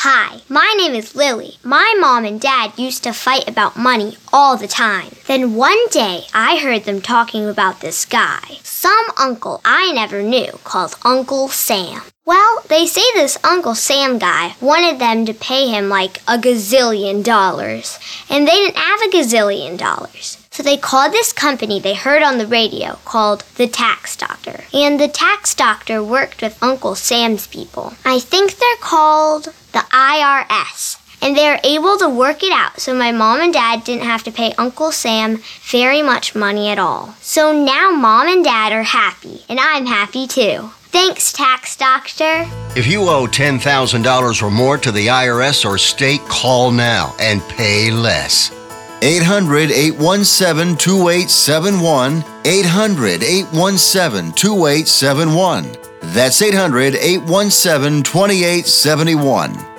Hi, my name is Lily. My mom and dad used to fight about money all the time. Then one day, I heard them talking about this guy, some uncle I never knew, called Uncle Sam. Well, they say this Uncle Sam guy wanted them to pay him like $1 gazillion, and they didn't have $1 gazillion. So they called this company they heard on the radio called the Tax Doctor. And the Tax Doctor worked with Uncle Sam's people. I think they're called the IRS. And they were able to work it out so my mom and dad didn't have to pay Uncle Sam very much money at all. So now mom and dad are happy, and I'm happy too. Thanks, Tax Doctor. If you owe $10,000 or more to the IRS or state, call now and pay less. 800-817-2871. 800-817-2871. That's 800-817-2871.